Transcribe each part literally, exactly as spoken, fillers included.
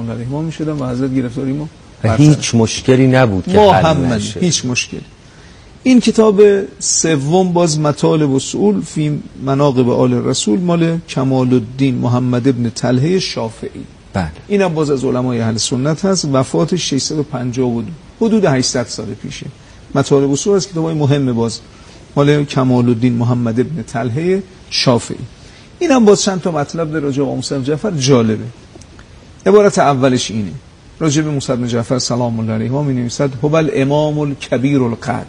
الله علیهما میشدن و حضرت گرفتاری ما هیچ مشکلی نبود که حل نشه. هیچ مشکلی. این کتاب سوم باز مطالب اصول فی مناقب آل رسول مال کمال الدین محمد ابن طلحه شافعی. بله. اینم باز از علمای اهل سنت هست. وفاتش ششصد و پنجاه بود، حدود هشتصد سال پیشه. مطالب اصول از کتابای مهم باز مال کمال الدین محمد ابن طلحه شافعی. اینم باز چند تا مطلب در راجع به موسی بن جعفر جالبه. عبارت اولش اینه: راجع به موسی بن جعفر سلام الله علیه می نویسد هو الامام الکبیر القدر،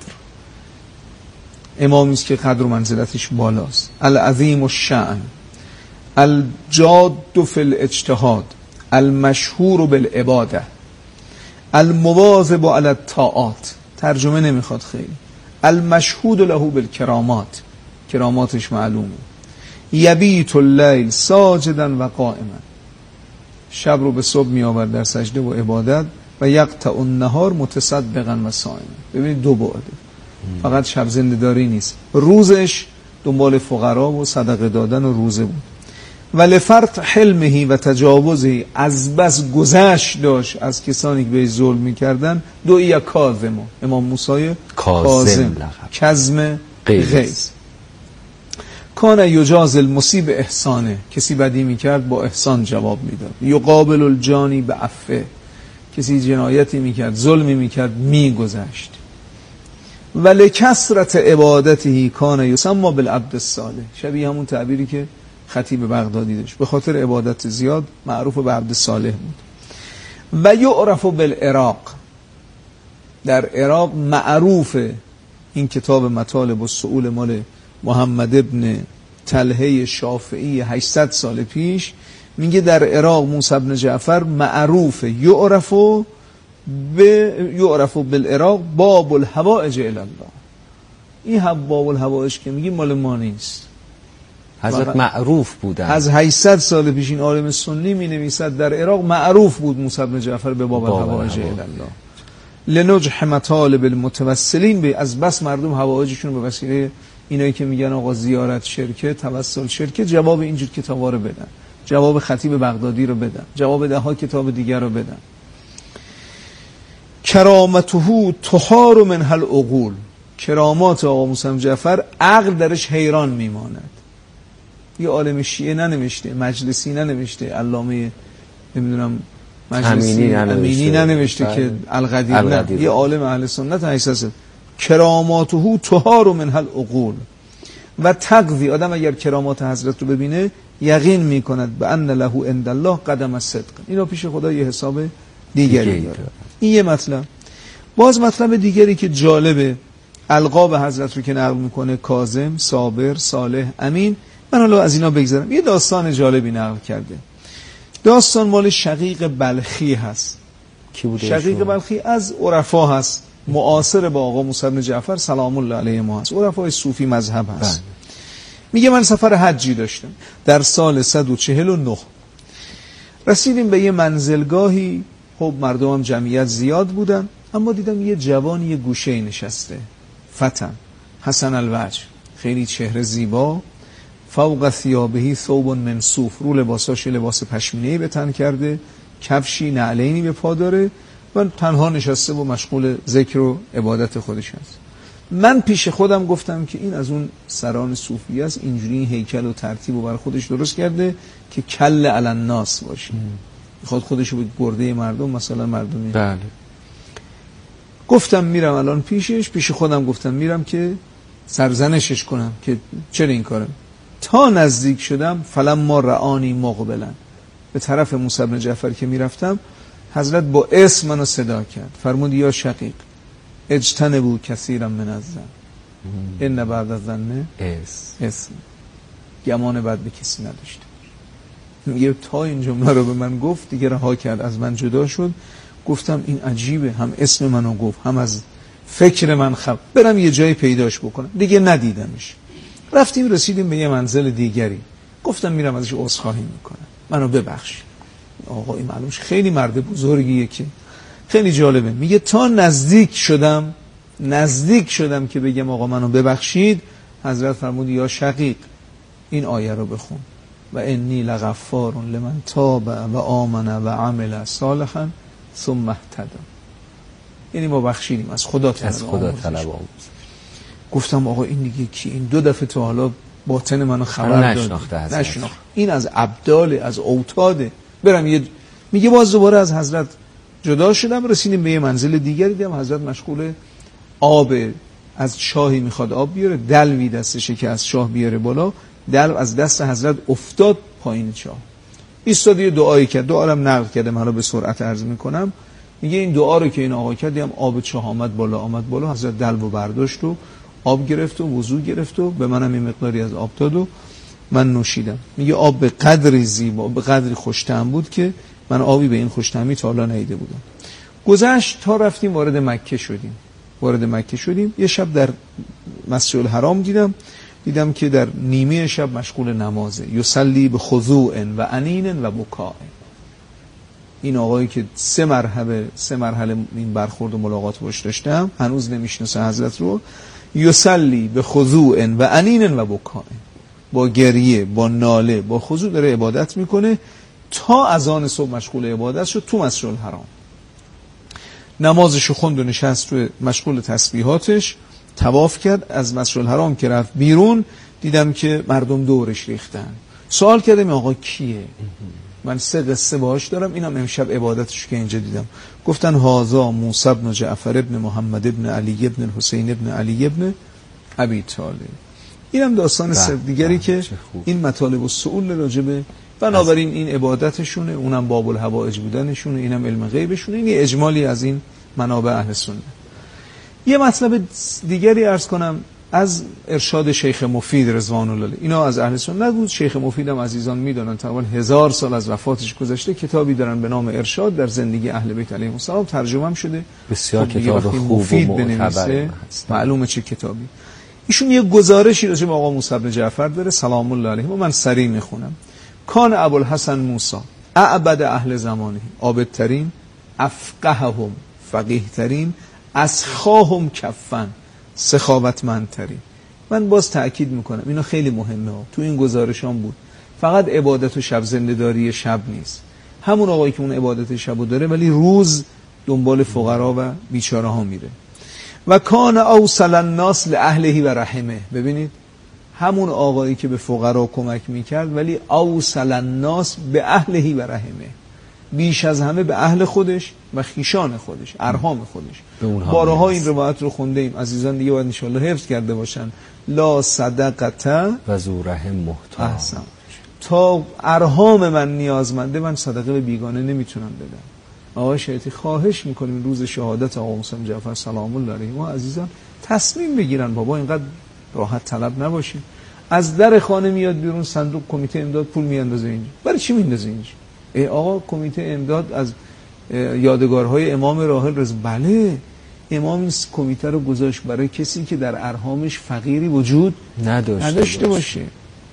امامی است که قدر و منزلتش بالاست، العظیم الشأن، الجاد فی الاجتهاد، المشهور بالعباده، المواظب علی الطاعات، ترجمه نمیخواد خیلی، المشهود له بالکرامات، کراماتش معلومه، یبیت اللیل ساجدا و قائما، شب رو به صبح می آورد در سجده و عبادت، و یقطع النهار متصدقا و صائما. ببینید دو بعده، فقط شب زنده‌داری نیست، روزش دنبال فقرا و صدقه دادن و روزه بود. و لفرط حلمه و تجاوزه، از بس گذشت داشت از کسانی که به ظلم می‌کردن. دوئی کاظم، امام موسی کاظم، کظم غیظ. کان یجاز المصیب احسانه، کسی بدی میکرد با احسان جواب میداد. یقابل الجانی به عفو، کسی جنایتی میکرد ظلمی میکرد میگذشت. ولی کثرت عبادته کان یسمى بالعبد الصالح، شبیه همون تعبیری که خطیب بغدادی داشت، به خاطر عبادت زیاد معروف به عبد صالح بود. و یعرف بالعراق، در عراق معروف این کتاب مطالب السؤول مال محمد ابن طلحه شافعی هشتصد سال پیش، میگه در عراق موسی بن جعفر معروف یعرف به یعرف بالعراق باب الحوائج الی الله. این هم باب الحوائج که میگه مال ما نیست، حضرت معروف بودن. از هشتصد سال پیش این عالم سنی می نویسد در عراق معروف بود موسی بن جعفر به باب الحوائج الی الله. لنجح مطالب المتوسلین، به از بس مردم حوائجشون به وسیله اینایی که میگن آقا زیارت شرکه، توسل شرکه، جواب اینجور کتابا رو بدن، جواب خطیب بغدادی رو بدن، جواب ده ها کتاب دیگر رو بدن. کرامته طهار منها العقول، کرامات آقا موسی بن جعفر عقل درش حیران میماند. یه عالم شیعه ننوشته، مجلسی ننوشته، علامه نمیدونم مجلسی امینی ننوشته که القدیر نه، یه عالم اهل سنت هیسته. کراماته طهار منها العقول و تقضی، آدم اگر کرامات حضرت رو ببینه یقین میکند به ان له عند الله قدم صدق، اینا پیش خدا یه حساب دیگری داره. این یه مطلب. باز مطلب دیگری که جالبه، القاب حضرت رو که نقل میکنه، کاظم، صابر، صالح، امین. من حالا از اینا بگذارم. یه داستان جالبی نقل کرده، داستان مال شقیق بلخی هست. کی بوده؟ شقیق بلخی از عرفا هست، معاصر با آقا موسی بن جعفر سلام الله علیه ما هست، عرفای صوفی مذهب هست. بله. میگه من سفر حجی داشتم در سال صد و چهل و نه، رسیدیم به یه منزلگاهی، خب مردم هم جمعیت زیاد بودن، اما دیدم یه جوانی یه گوشه نشسته، فتن حسن الوجه، خیلی چهره زیبا، فوق ثیابه ثوب من صوف، رو لباساش لباس پشمینه‌ای به تن کرده، کفشی نعلینی به پا داره و تنها نشسته و مشغول ذکر و عبادت خودش هست. من پیش خودم گفتم که این از اون سران صوفی است، اینجوری این هیکل و ترتیب رو بر خودش درست کرده که کل علی الناس باشه، میخواد خودش رو به گرده مردم مثلا مردمی. بله. گفتم میرم الان پیشش، پیش خودم گفتم میرم که سرزنشش کنم که چرا این کارم. تا نزدیک شدم فلما رآنی مقبلا، به طرف موسی بن جعفر که میرفتم، حضرت با اسم منو صدا کرد، فرمود یا شقیق اجتنبوا کثیرا من الظن ان بعد الظن اسم، گمان بد به کسی نداشته. میگه تا این جمله رو به من گفت دیگه رها کرد، از من جدا شد. گفتم این عجیبه، هم اسم منو گفت هم از فکر من خب برم یه جای پیداش بکنم. دیگه ندیدمش. رفتیم رسیدیم به یه منزل دیگری، گفتم میرم ازش عذرخواهی میکنم، منو ببخش. آقا این معلومش خیلی مرد بزرگیه که خیلی جالبه. میگه تا نزدیک شدم نزدیک شدم که بگم آقا منو ببخشید، حضرت فرمود یا شقیق این آیه رو بخون و انی لغفار لمن تاب و آمن و عمل صالحا ثم اهتدی. یعنی ما بخشیدیم، از خدا طلب از خدا طلب آموز. گفتم آقا این دیگه کی؟ این دو دفعه تا حالا باطن منو خبر داد نشناخت. این از ابدال، از اوتاده. برم یه میگه باز دوباره از حضرت جدا شدم، رسیدیم به یه منزل دیگری، دیدم حضرت مشغول آب، از شاهی میخواد آب بیاره، دلوی دستشه که از شاه بیاره بالا، دلو از دست حضرت افتاد پایین چاه. ایستاد یه دعایی کرد، دعا رو نقل کردم، حالا به سرعت عرض میکنم. میگه این دعا رو که این آقا کرد، دیدم آب چاه آمد بالا آمد بالا، حضرت دلو برداشت و آب گرفت و وضو گرفت و به منم این مقداری از آب داد و من نوشیدم. میگه آب به قدری زیبا، به قدری خوش‌طعم بود که من آبی به این خوش‌طعمی تا حالا ندیده بودم. گذشت تا رفتیم وارد مکه شدیم. وارد مکه شدیم. یه شب در مسجد الحرام دیدم دیدم که در نیمه شب مشغول نمازه. یصلی به خضوع و انین و بکاء. این آقایی که سه مرحله سه مرحله این برخورد و ملاقات باش داشتم، هنوز نمیشناسه حضرت رو. یصلی به خضوع و انین و بکاء، با گریه، با ناله، با خضوع داره عبادت میکنه تا اذان صبح مشغول عبادت شد تو مسجد الحرام. نمازشو خوند و نشست رو مشغول تسبیحاتش، طواف کرد. از مسجد الحرام که رفت بیرون دیدم که مردم دورش ریختن. سوال کردم آقا کیه؟ من سه قصه باهاش دارم، اینم امشب عبادتش که اینجا دیدم. گفتن هازا موسی بن جعفر ابن محمد ابن علی ابن حسین ابن علی ابن ابی طالب. اینم داستان سر دیگری که این مطالب السؤال راجبه، بنابراین این عبادتشونه، اونم باب الحوائج بودنشونه، اینم علم غیبشونه. این اجمالی از این منابع اهل سنت. یه مطلب دیگری عرض کنم از ارشاد شیخ مفید رضوان الله علیه. اینا از اهل سنت نبود. شیخ مفیدم عزیزان میدونن تقریبا هزار سال از وفاتش گذشته، کتابی دارن به نام ارشاد در زندگی اهل بیت علیهم السلام، ترجمه هم شده. بسیار کتاب خوب مفید و معتبر، معلومه چه کتابی. ایشون یه گزارشی راجع به آقا موسی بن جعفر داره سلام الله علیه و من سریع میخونم. کان ابوالحسن موسی اعبد اهل زمانه، عابدترین، افقههم، فقیه ترین، اسخاهم کفن، سخاوتمندترین. من باز تأکید میکنم اینا خیلی مهمه ها. تو این گزارشام بود فقط عبادت و شب زنده‌داری شب نیست. همون آقایی که اون عبادت شبو داره ولی روز دنبال فقرا و بیچاره ها میره. و کان اوصل الناس لاهله و رحمه. ببینید همون آقایی که به فقرا کمک میکرد ولی اوصل الناس به اهله و رحمه، بیش از همه به اهل خودش و خیشان خودش، ارحام خودش. بارها این روایت رو خونده ایم، عزیزان دیگه باید انشالله حفظ کرده باشن. لا صدقه و ذو رحم محتاج. تا ارحام من نیازمنده من صدقه به بیگانه نمیتونم بدم. آقای شیخی خواهش میکنیم روز شهادت آقا موسی بن جعفر سلام الله علیه ما عزیزان تصمیم بگیرن بابا اینقدر راحت طلب نباشیم. از در خانه میاد بیرون صندوق کمیته امداد پول میاندازه اینجا. برای چی میندازه اینجا؟ ای آقا کمیته امداد از یادگارهای امام راحل رضا، بله امام این کمیته رو گذاشت برای کسی که در ارحامش فقیری وجود نداشته, نداشته باشه.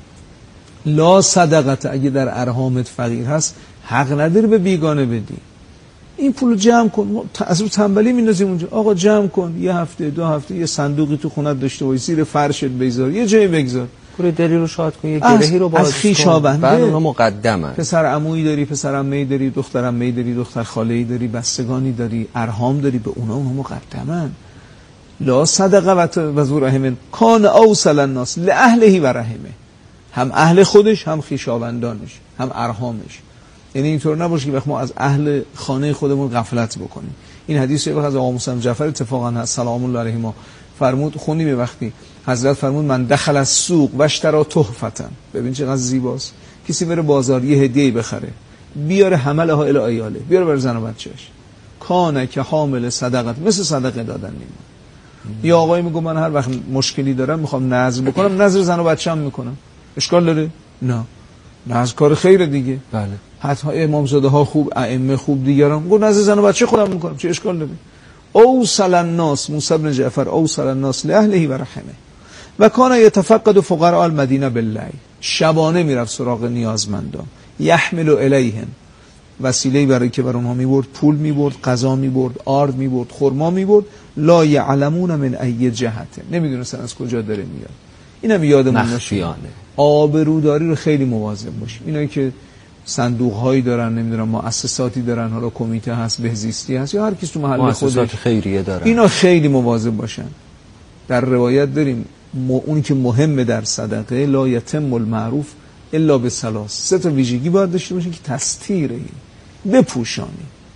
لا صدقت، اگه در ارحامت فقیر هست حق نداری به بیگانه بدی. این پولو جمع کن، از رو تنبلی میندازیم اونجا. آقا جمع کن، یه هفته دو هفته یه صندوقی تو خونت داشته باش، زیر فرشت بگذار، یه جایی بگذار، پول دری رو شاد کن، یه گرهی رو باز کن. از خویشاونده بعد اونا مقدمن. پسر عمویی داری، پسر عمه‌ای داری، دختر عمه‌ای داری، دختر خاله‌ای داری، بستگانی داری، ارحام داری، به اونا اونا مقدمن. لا صدقه و ذو رحم کان اوصل الناس لاهله و رحمه، هم اهل خودش هم خویشاوندانش هم ارحامش. یعنی اینطور نباشه که وقت ما از اهل خانه خودمون غفلت بکنیم. این حدیث یک از آقا موسی بن جعفر اتفاقا هست سلام الله علیه ما فرمود، خوندیم به وقتی حضرت فرمود من دخل السوق و اشترى تحفه. ببین چقدر زیباست. کسی بره بازار یه هدیه‌ای بخره، بیاره حملها الی عیاله، بیاره بر زن و بچه‌اش، کانه که حامل صدقه، مثل صدقه دادن میمونه. یا آقای میگه من هر وقت مشکلی دارم میخوام نذر بکنم، نذر زن و بچه‌ام میکنم، اشکال داره؟ نه، نذر کار خیره دیگه. بله. حتی امامزاده ها خوب، ائمه خوب، دیگران گفت نذر زن و بچه خودم میکنم، چه اشکال داره؟ اوصل الناس موسی بن جعفر اوصل الناس لاهله و رحمه و کان یتفقد فقراء المدینه باللیل، شبانه میرفت سراغ نیازمندان، یحمل الیهم، وسیله برای که بر اونها میبرد، پول میبرد، غذا میبرد، آرد میبرد، خرما میبرد، لا یعلمون من ای جهته، نمیدونستن از کجا داره میاد. اینم یادمون باشه، آبروداری رو خیلی مواظب باشیم. اینایی که صندوق هایی دارن، نمیدونم مؤسساتی دارن، حالا کمیته هست، بهزیستی هست یا هر کس تو محل خودش، مؤسسات خیریه دارن، اینا خیلی مواظب باشن. در روایت داریم اونی که مهمه در صدقه لا یتم المعروف الا بثلاث، سه تا ویژگی باید داشته باشه که تستیره، بپوشانی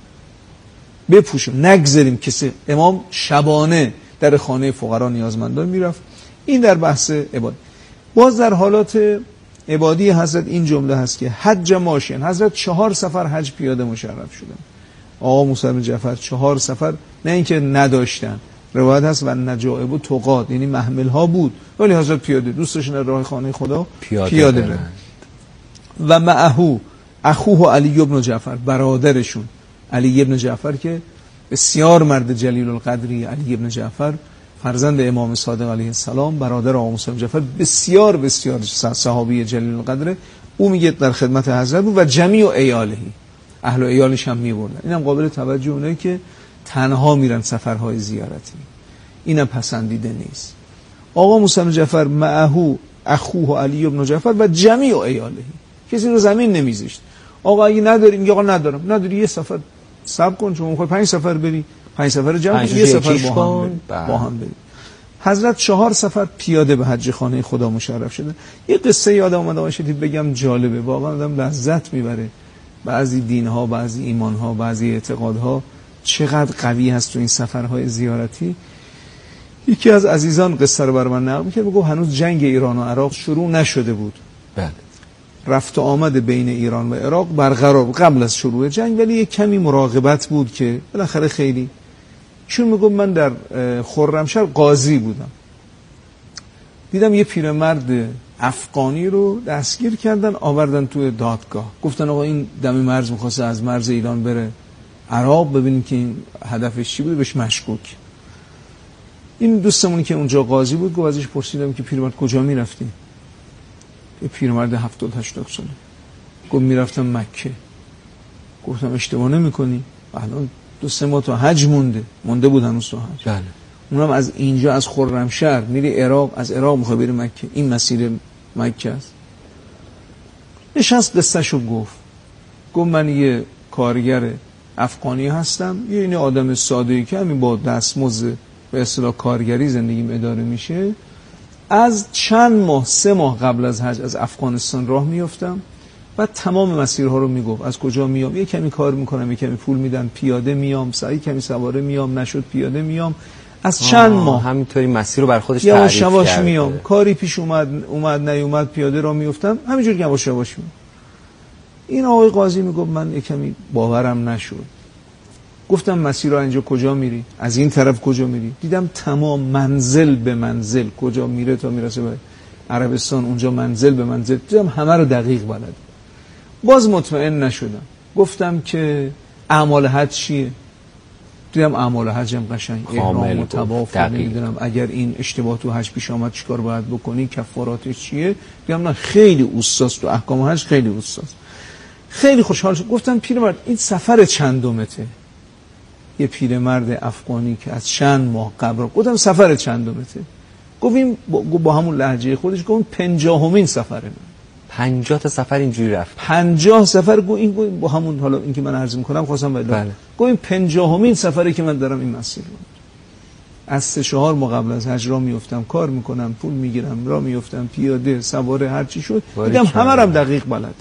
بپوشون، نگذاریم کسی. امام شبانه در خانه فقرا نیازمندان میرفت. این در بحث عبادت. باز در حالات عبادی حضرت این جمله هست که حج ماشین، حضرت چهار سفر حج پیاده مشرف شدن. آقا موسی بن جعفر چهار سفر، نه اینکه نداشتن، روایت هست و نجائب و تقاد، یعنی محمل ها بود ولی حضرت پیاده دوست داشتن راه خانه خدا پیاده, پیاده برن. و معهو اخوه علی ابن جعفر، برادرشون علی ابن جعفر که بسیار مرد جلیل القدری، علی ابن جعفر فرزند امام صادق علیه السلام، برادر آقا موسی بن جعفر، بسیار بسیار صحابی جلیل القدره. او میگه در خدمت حضرت بود و جمیع ایالهی، اهل و ایالش هم میبردن. اینم قابل توجه، اونایی که تنها میرن سفرهای زیارتی، اینم پسندیده نیست. آقا موسی بن جعفر معهو اخوه علی ابن جعفر و جمیع ایالهی، کسی رو زمین نمیذاشت. آقا اگه نداری، میگه آقا ندارم، نداری یه سفر صبر کن، چون میخوای پنج سفر بری، پنج سفر جمع کن، یه سفر با هم بریم. با هم بریم. حضرت چهار سفر پیاده به حج خانه خدا مشرف شده. یه قصه یادم اومد آشتی بگم، جالبه، واقعا آدم لذت میبره. بعضی دینها، بعضی ایمانها، بعضی اعتقادها چقدر قوی هست تو این سفرهای زیارتی. یکی از عزیزان قصه رو بر من نقل می‌کرد، میگه هنوز جنگ ایران و عراق شروع نشده بود. بله. رفت و آمد بین ایران و عراق برقرار قبل از شروع جنگ، ولی یک کمی مراقبت بود که بالاخره خیلی. چون میگم من در خرمشهر قاضی بودم، دیدم یه پیرمرد افغانی رو دستگیر کردن، آوردن توی دادگاه. گفتن آقا این دم مرز می‌خواسته از مرز ایران بره عراق، ببینیم که این هدفش چی بود، بهش مشکوک. این دوستمونی که اونجا قاضی بود گفت، ازش پرسیدم که پیرمرد کجا میرفتی؟ یه پیرمرد هفتاد هشتاد ساله گفت میرفتم مکه. گفتم اشتباه نمی‌کنی؟ الان دو سه ماه تا حج مونده مونده بود هنوز تا حج. بله. اونم از اینجا از خرمشهر میری عراق، از عراق میخوای بری مکه، این مسیر مکه است. نشست قصه‌شو گفت. گفت من یه کارگر افغانی هستم، یه این آدم ساده‌ای که همین با دستمزد به اصطلاح کارگری زندگیم اداره میشه. از چند ماه سه ماه قبل از حج از افغانستان راه میافتم و تمام مسیرها رو میگفت. از کجا میام، یه کمی کار میکنم، یه کمی پول میدن، پیاده میام، سعی کمی سواره میام، نشد پیاده میام. از چند ماه همینطوری مسیر رو بر خودش تعریف کرده. یواش یواش میام، کاری پیش اومد اومد نیومد پیاده راه میافتم، همینجوری یواش یواش میام. این آقای قاضی میگفت من یه کمی باورم نشد. گفتم مسیر رو اینجا کجا میری؟ از این طرف کجا میری؟ دیدم تمام منزل به منزل کجا میره تا میرسه به عربستان، اونجا منزل به منزل، دیدم همه رو دقیق بلد. باز مطمئن نشدم. گفتم که اعمال حج چیه؟ دیدم اعمال حج هم قشنگ، احرام و طواف، نمیدونم اگر این اشتباه تو حج پیش آمد چیکار باید بکنی، کفاراتش چیه. دیدم نه خیلی اوستاست تو احکام حج، خیلی اوستاست. خیلی خوشحال شدم. گفتم پیرمرد این سفر چندمته؟ یه پیرمرد افغانی که از چند ماه قبل، گفتم سفر چندمته؟ گفت این با, با همون لهجه خودش گفت پنجاهمین سفره من. پنجاه تا سفر اینجوری رفت. پنجاه سفر گفت این گفت با همون، حالا این که من عرض می‌کنم خواستم بله. گفت این پنجاهمین سفری که من دارم این مسیر رو. از سه چهار ماه قبل از حج راه میافتم، کار میکنم، پول میگیرم، راه میافتم، پیاده، سواره، هر چی شد. دیدم همه رو هم دقیق بلد.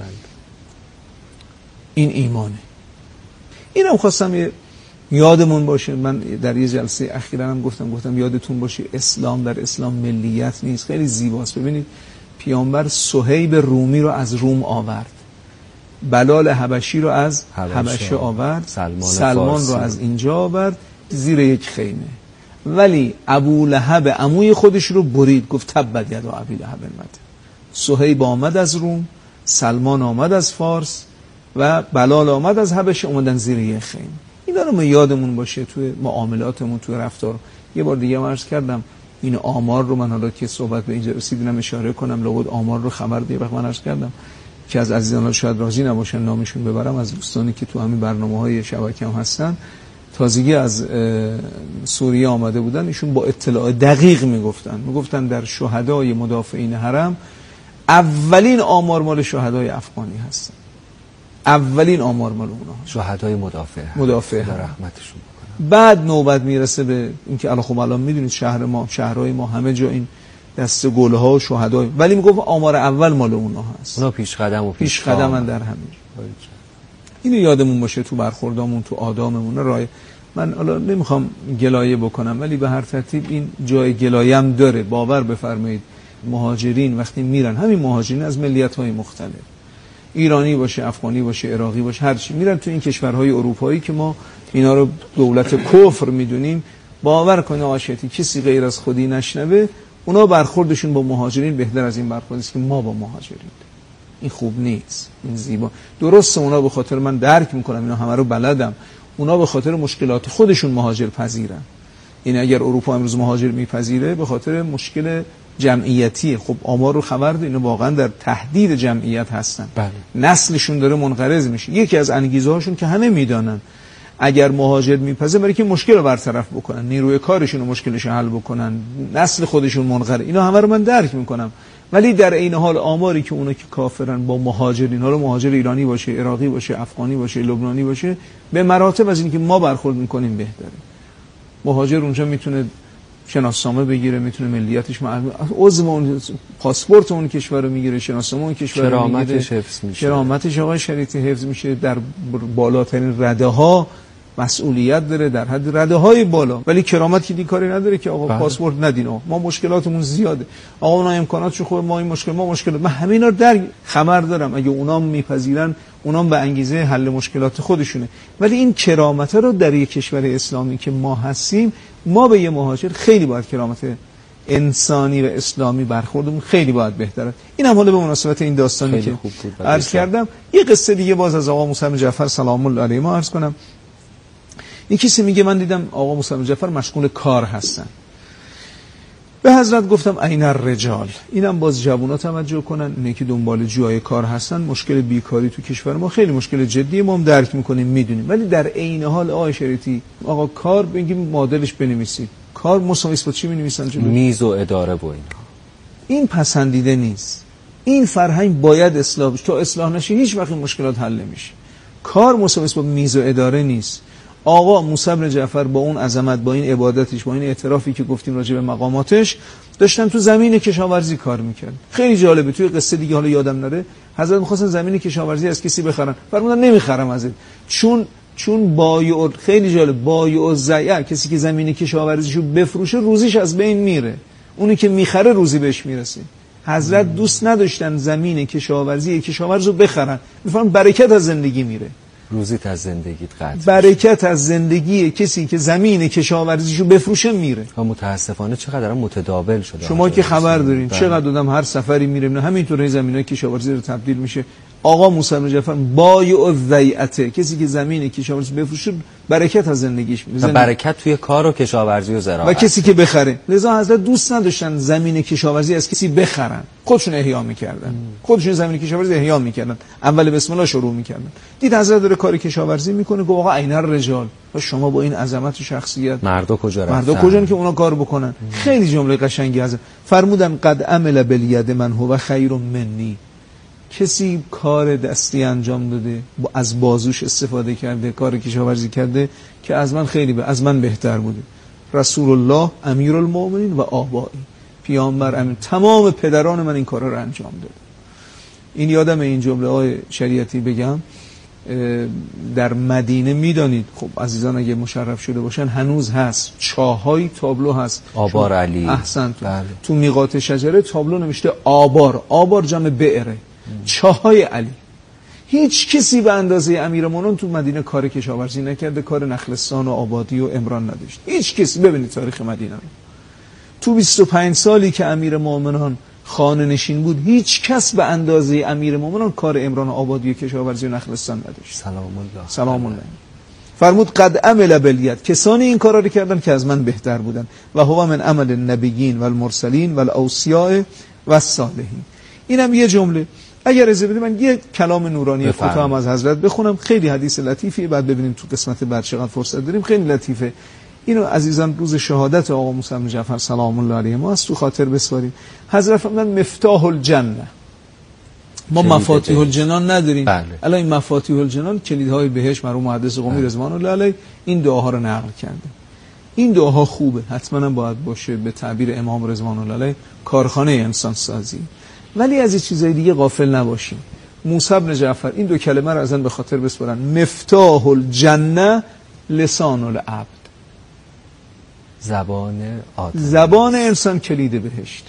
این ایمانه. اینم خواستم یه یادمون باشه. من در یه جلسه اخیراً هم گفتم گفتم یادتون باشه اسلام در اسلام ملیت نیست، خیلی زیباست. ببینید پیامبر صهیب رومی رو از روم آورد، بلال حبشی رو از حبشه آورد، سلمان, سلمان رو از اینجا آورد زیر یک خیمه، ولی ابو لهب عموی خودش رو برید، گفت تبت یدا ابی لهب مت. صهیب آمد از روم، سلمان آمد از فارس و بلال آمد از حبشه، اومدن زیر یک خیمه. اینا رو ما یادمون باشه توی معاملاتمون، توی رفتار. یه بار دیگه عرض کردم این آمار رو، من حالا که صحبت به اینجا رسیدم اشاره کنم، لابد آمار رو خبر دیگه وقت من عرض کردم که از عزیزان شاید راضی نباشن نامشون ببرم، از دوستانی که تو همین برنامه‌های شبکه هم هستن، تازگی از سوریه آمده بودن، ایشون با اطلاع دقیق میگفتن میگفتن در شهدای مدافعین حرم اولین آمار مال شهدای افغانی هستن، اولین آمار مال اونها، شهدای مدافع مدافع خدا رحمتشون بکنه. بعد نوبت میرسه به اینکه الان خب الان میدونید شهر ما، شهرهای ما همه جا این دست گله ها و شهدای، ولی میگفت آمار اول مال اونها هست. اونا پیش قدم و پیش قدمن در همین. اینو یادمون باشه تو برخوردامون، تو آداممون رای. من حالا نمیخوام گلایه بکنم ولی به هر ترتیب این جای گلایه‌ام داره. باور بفرمایید مهاجرین وقتی میرن، همین مهاجرین از ملیت‌های مختلف، ایرانی باشه، افغانی باشه، عراقی باشه، هر چی، میرن تو این کشورهای اروپایی که ما اینا رو دولت کفر میدونیم، باور کنید آقا شیطی کسی غیر از خودی نشنوه، اونا برخوردشون با مهاجرین بهتر از این برخوردی است که ما با مهاجرین. این خوب نیست، این زیبا. درسته اونا به خاطر، من درک میکنم اینا همه رو بلدم، اونا به خاطر مشکلات خودشون مهاجر پذیرن. این اگر اروپا امروز مهاجر میپذیره به خاطر مشکل جمعیتی. خب آمار رو خبر دارین واقعا در تهدید جمعیت هستن. بله. نسلشون داره منقرض میشه. یکی از انگیزه هاشون که همه میدانن اگر مهاجر میپذیرن برای که مشکل رو برطرف بکنن، نیروی کارشون رو مشکلش حل بکنن، نسل خودشون منقرض. اینا همه رو من درک میکنم، ولی در عین حال آماری که اونا که کافرن با مهاجرین، حالا مهاجر ایرانی باشه، عراقی باشه، افغانی باشه، لبنانی باشه، به مراتب از اینکه ما برخورد میکنیم بهتره. مهاجر اونجا میتونه شناسنامه بگیره، میتونه ملیتش معلومه، عضو اون پاسپورت اون کشور رو میگیره، شناسنامه اون کشور رو میگیره، کرامتش حفظ میشه، کرامتش آقای شریعتی حفظ میشه، در بالاترین رده ها مسئولیت داره، در حد رده های بالا، ولی کرامت که دی کاری نداره که آقا پاسپورت ندین، آقا ما مشکلاتمون زیاده، آقا اونا امکاناتشون خوبه، ما این مشکل ما مشکل من همه اینا رو در خبر دارم. اگه اونام میپذیرن، اونام به انگیزه حل مشکلات خودشونه، ولی این کرامت رو در یک کشور اسلامی که ما هستیم، ما به یه مهاجر خیلی باید کرامت انسانی و اسلامی برخوردمون خیلی باید بهتره. این هم حالا به مناسبت این داستانی که عرض کردم. یه قصه دیگه باز از آقا موسی بن جعفر سلام الله علیه ما عرض کنم. این کسی میگه من دیدم آقا موسی بن جعفر مشغول کار هستن. به حضرت گفتم این الرجال. اینم باز جوونا توجه کنن، اینه که دنبال جای کار هستن. مشکل بیکاری تو کشور ما خیلی مشکل جدی، ما هم درک میکنیم میدونیم، ولی در عین حال آقای شریعتی آقا کار بگیم معادلش بنویسید. کار مساوی با چی می‌نویسن جلو؟ میز و اداره و اینا. این پسندیده نیست. این فرهنگ باید اصلاح بشه. تا اصلاح نشه هیچ وقت مشکلات حل نمیشه. کار مساوی با میز و اداره نیست. آقا موسی بن جعفر با اون عظمت، با این عبادتش، با این اعترافی که گفتیم راجع به مقاماتش، داشتن تو زمین کشاورزی کار میکرد. خیلی جالبه. توی قصه دیگه حالا یادم نره، حضرت می‌خواستن زمین کشاورزی از کسی بخرن، فرمودن نمیخرم ازت، چون چون بایع، خیلی جالب، بایع الزیع، کسی که زمین کشاورزیشو بفروشه روزیش از بین میره، اونی که میخره روزی بهش میرسه. حضرت دوست نداشتن زمین کشاورزی کشاورزو بخرن، میفهمن برکت از زندگی میره، روزیت از زندگیت قطع، برکت از زندگی کسی که زمین کشاورزیشو بفروشه میره. و متاسفانه چقدر متداول شده. شما که خبر دارین چقدر آدم هر سفری میره نه همینطوری زمینای کشاورزی رو تبدیل میشه. آقا موسی بن جعفر بایع الزیعه، کسی که زمین کشاورزی بفروشه برکت از زندگیش میره، زندگی. برکت توی کار و کشاورزی و زراعت. و کسی که بخره. لذا حضرت دوست نداشتن زمین کشاورزی از کسی بخرن، خودشون احیا میکردن، خودشون زمین کشاورزی احیا میکردن، اول بسم الله شروع میکردن. دید حضرت داره کار کشاورزی میکنه، گفت آقا این الرجال، و شما با این عظمت و شخصیت مردا کجا رفتن؟ مردا کجان که اونا کار بکنن؟ ام. خیلی جمله قشنگی از فرمودن قد عمل بالید من هو خیر منی. کسی کار دستی انجام داده، از بازوش استفاده کرده، کار کشاورزی کرده که از من خیلی به از من بهتر بوده. رسول الله امیرالمومنین و آبایی، پیامبر امیر، تمام پدران من این کارا رو انجام داده. این یادم این جمله های شریعتی بگم. در مدینه میدانید خب عزیزان اگه مشرف شده باشن هنوز هست، چاهای تابلو هست، آبار علی. احسنت. بله. تو میقات شجره تابلو نوشته آبار، آبار جمع بئره، چاهای علی. هیچ کسی به اندازه امیرالمومنین تو مدینه کار کشاورزی نکرده، کار نخلستان و آبادی و عمران نداشت. هیچ کسی. ببینید تاریخ مدینه رو، تو بیست و پنج سالی که امیرالمومنین خانه نشین بود، هیچ کس به اندازه امیرالمومنین کار عمران و آبادی و کشاورزی و نخلستان نداشت. سلام الله. سلام الله. فرمود قد عمل بالید، کسانی این کارا رو کردن که از من بهتر بودن، و هو من عمل النبیین و المرسلین و الاوصیاء و الصالحین. اینم یه جمله. اگر اجازه بدید من یه کلام نورانی کوتاه هم از حضرت بخونم، خیلی حدیث لطیفی، بعد ببینیم تو قسمت بعد چقدر فرصت داریم. خیلی لطیفه. اینو عزیزان روز شهادت آقا موسی بن جعفر سلام الله علیه ما است تو خاطر بسپاریم. حضرت فرمودن مفتاح الجنه، ما مفاتیح الجنان نداریم. بله. الان این مفاتیح الجنان کلیدهای بهشت مرحوم محدث قمی رضوان الله علیه این دعاها رو نقل کرده. این دعاها خوبه، حتما هم باید باشه، به تعبیر امام رضوان الله علیه کارخانه انسان سازی. ولی از این چیزای دیگه غافل نباشیم. موسی بن جعفر این دو کلمه رو ازن به خاطر بسپرن: مفتاح الجنه لسان العبد. زبان آدم، زبان انسان کلید بهشت.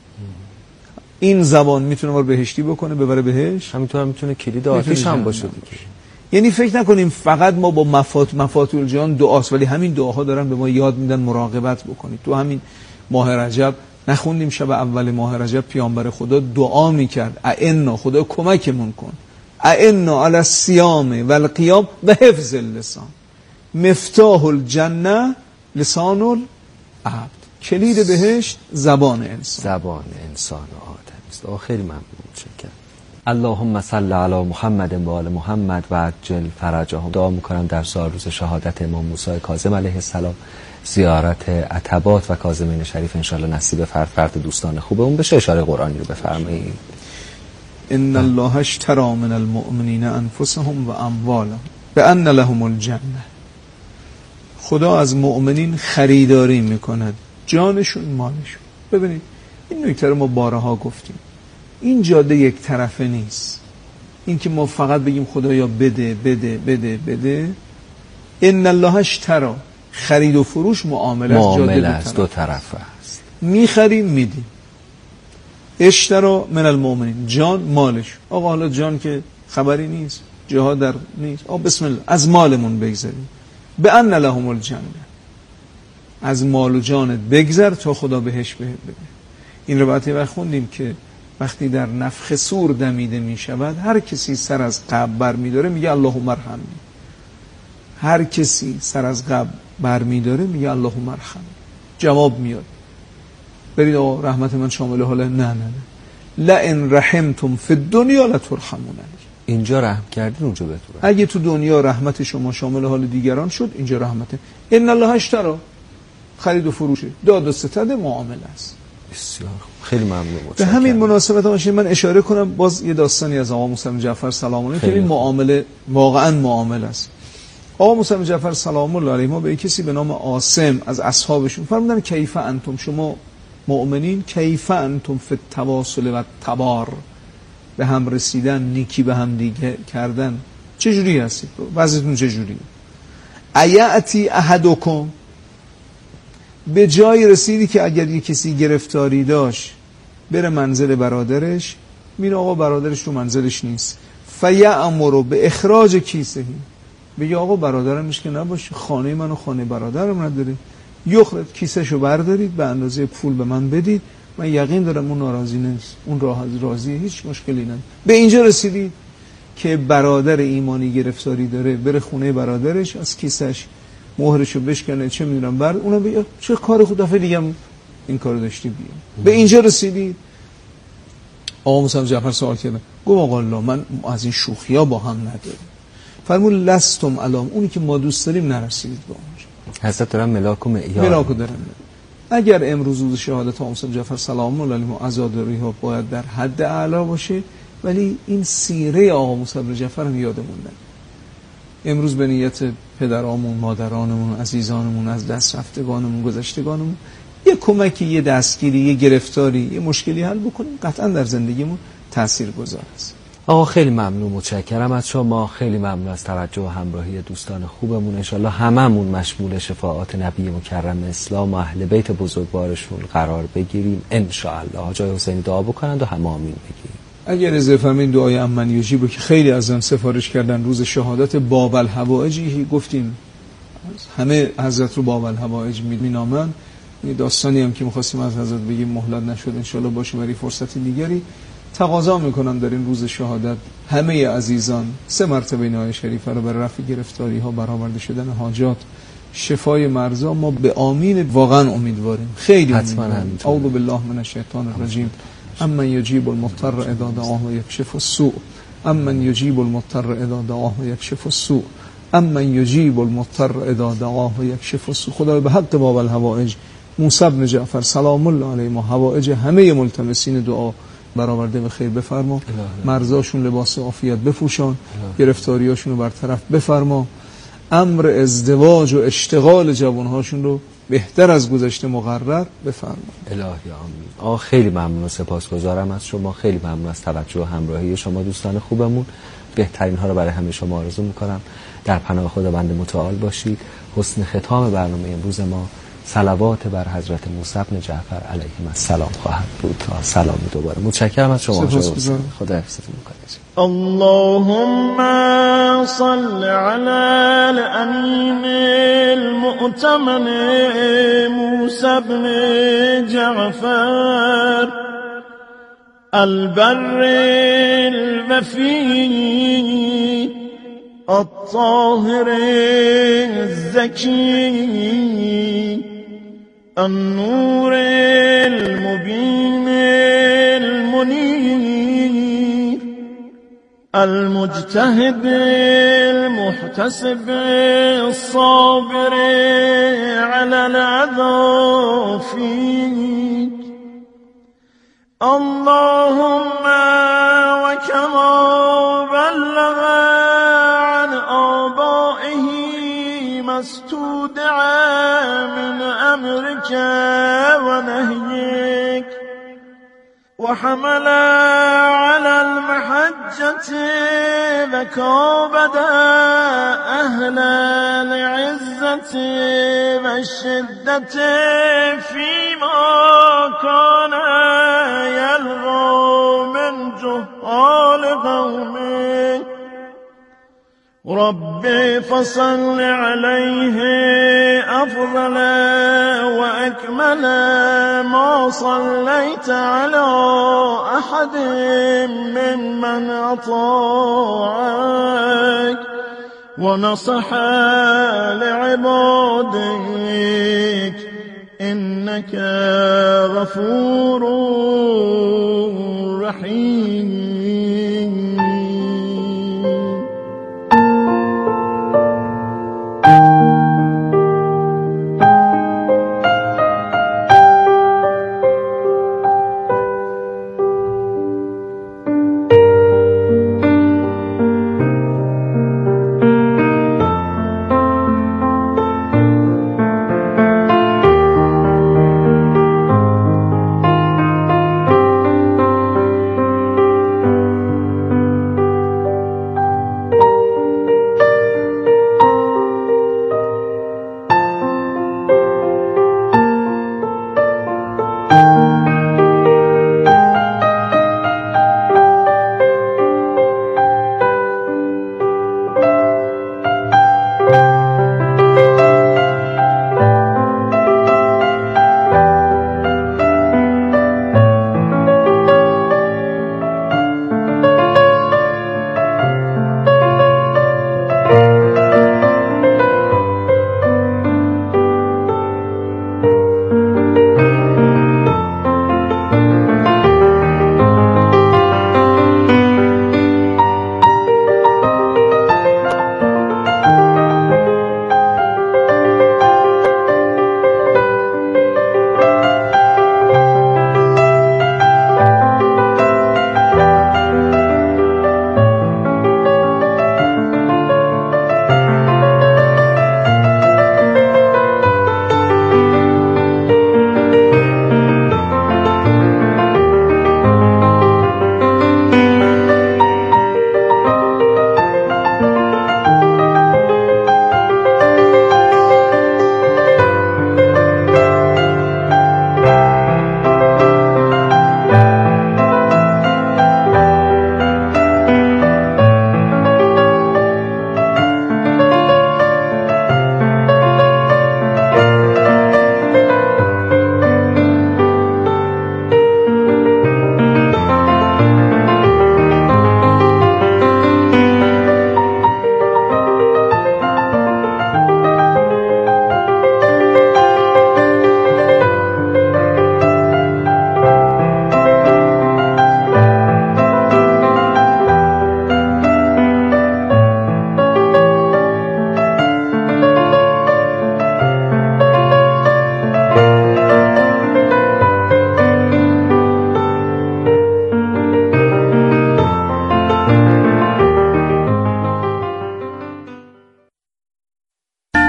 این زبان میتونه ما رو بهشتی بکنه، ببره بهشت، همینطور میتونه کلید آتش هم باشه دیگه. یعنی فکر نکنیم فقط ما با مفات مفاتیح الجنان دعاست، ولی همین دعاها دارن به ما یاد میدن مراقبت بکنید. تو همین ماه رجب نخوندیم شب اول ماه رجب پیامبر خدا دعا میکرد: اعنا، خدا کمکمون کن، اعنا علی الصیام و القیام و حفظ اللسان. مفتاح الجنه لسان العبد. کلید بهشت زبان انسان. زبان انسان و آدم است. آه خیلی ممنون، متشکرم. اللهم صل علی محمد و آل محمد و عجل فرجهم. دعا میکنم در سال روز شهادت امام موسی کاظم علیه السلام زیارت عتبات و کاظمین شریف انشالله نصیب فرد فرد دوستان خوبه اون بشه. اشاره قرآنی رو بفرمایید. ان الله اشتری من المؤمنین انفسهم و اموالهم بان لهم الجنه. خدا از مؤمنین خریداری میکند، جانشون مالشون. ببینید این نکته رو ما بارها گفتیم، این جاده یک طرفه نیست. این که ما فقط بگیم خدایا بده بده بده بده. ان الله اشتری، خرید و فروش معامله است، جاده دو طرفه, دو طرفه است. میخریم میدیم. اشترا من المؤمنین، جان مالش. آقا حالا جان که خبری نیست، جهاد در نیست، آقا بسم الله از مالمون بگذاریم. به ان لهم الجنه، از مال و جانت بگذر تا خدا بهش بده. این رو بعد وقت خوندیم که وقتی در نفخ صور دمیده می شود، هر کسی سر از قبر بر می داره میگه اللهم ارحمنی. هر کسی سر از قبر بر می داره میگه اللهم ارحمنی. جواب میاد برید آقا رحمت من شامل حاله. نه نه نه، لئن رحمتم فی الدنیا لترحمون. اینجا رحم کردین اونجا بهتون. اگه تو دنیا رحمت شما شامل حال دیگران شد، اینجا رحمته. ان الله اشتری، خرید و فروشه، داد و ستد معامله است. بسیار خیلی ممنون. به همین مناسبت باشه من اشاره کنم باز یه داستانی از آقا موسی بن جعفر سلام الله علیه که این معامله واقعا معامله است. آقا موسی بن جعفر سلام الله علیه ما به کسی به نام عاصم از اصحابشون فرمودن کیف انتم، شما مؤمنین، کیف انتم فی التواصل و التبار، به هم رسیدن، نیکی به هم دیگه کردن، چجوری هستید؟ وضعیتون چجوری؟ ایاتی احدکم، به جای رسیدی که اگر یک کسی گرفتاری داشت بره منزل برادرش، میره آقا برادرش رو منزلش نیست، فیأمر به اخراج کیسه، بگه آقا برادرمش که نباشه، خانه منو خانه برادرم نداره، یخرج کیسهشو بردارید به اندازه پول به من بدید، من یقین دارم اون ناراضی نیست، اون راضیه، هیچ مشکلی نداره. به اینجا رسیدید که برادر ایمانی گرفتاری داره، بره خونه برادرش، از کیسهش مهرشو بشکنه، چه میدونم بعد اونم بگه چه کار خود، دفعه دیگه این کارو داشتی بیا. به اینجا رسیدید. آقا موسی بن جعفر سوال کردن، گفت آقا الله من از این شوخی‌ها با هم نداریم. فرمود لستم علام، اونی که ما دوست داریم نرسیدید با اونجا. حضرت دارن ملاک و معیار ملاک دارن. اگر امروز روز شهادت آقا موسی بن جعفر سلام الله علیه عزاداری ها باید در حد اعلی باشه، ولی این سیره آقا موسی بن جعفر هم یادمون نره. امروز به نیت پدرامون، مادرانمون، عزیزانمون، از دست رفتگانمون، گذشتگانمون یه کمکی، یه دستگیری، یه گرفتاری، یه مشکلی حل بکنیم، قطعا در زندگیمون تاثیرگذار است. آقا خیلی ممنون، متشکرم از شما، خیلی ممنون از توجه و همراهی دوستان خوبمون. انشالله هممون مشمول شفاعات نبی مکرم اسلام و اهل بیت بزرگوارشون قرار بگیریم انشالله. حاجی حسینی دعا بکنند و همه آمین بگیم. اگر از فرمین دعای امن یجیبو که خیلی ازم سفارش کردن روز شهادت باب الحوائجی گفتیم، همه حضرت رو باب الحوائج مینامن. این داستانی هم که می‌خواستیم از حضرت بگیم مهلت نشد، انشالله باشه برای فرصت دیگری. تقاضا میکنم در این روز شهادت همه عزیزان سه مرتبه نهای شریفه رو برای رفع گرفتاری ها، برآورده شدن حاجات، شفای مرضا ما به آمین واقعا امیدواریم. خیلی امیدواریم. اعوذ بالله من الشیطان الرجیم. امن یجیب المضطر اذا دعاه و یکشف السوء، امن یجیب المضطر اذا دعاه و یکشف السوء، امن یجیب المضطر اذا دعاه و یکشف السوء. خدای به حق باب الحوائج موسی بن جعفر سلام الله علیه ما حوائج همه ملتمسین دعا برآورده به خیر بفرما، مرزاشون لباس عافیت بپوشان، گرفتاریاشون رو برطرف بفرما، امر ازدواج و اشتغال جوانهاشون رو بهتر از گذشته مقرر بفرما. الهی آمین. آه خیلی ممنون و سپاسگزارم از شما، خیلی ممنون از توجه و همراهی شما دوستان خوبمون. بهترین ها رو برای همه شما آرزو میکنم. در پناه خداوند متعال باشید. حسن ختام برنامه امروز ما صلوات بر حضرت موسی بن جعفر علیهم السلام خواهد بود. تا سلامی دوباره. متشکرم از شما. خدا حفظتون کنه. اللهم صل على الأمين المؤتمن موسى بن جعفر البر الوفي الطاهر الزكي النور المبين المنير المجتهد المحتسب الصابر على الأذى فيك اللهم وكما بلغ عن آبائه ما استودع من أمرك ونهيك وحمل على المحجة وكابد أهل العزة والشدة فيما كان يلغى من جهال قومه ربي فصل عليه أفضل وأكمل ما صليت على أحد ممن أطاعك ونصح لعبادك إنك غفور رحيم.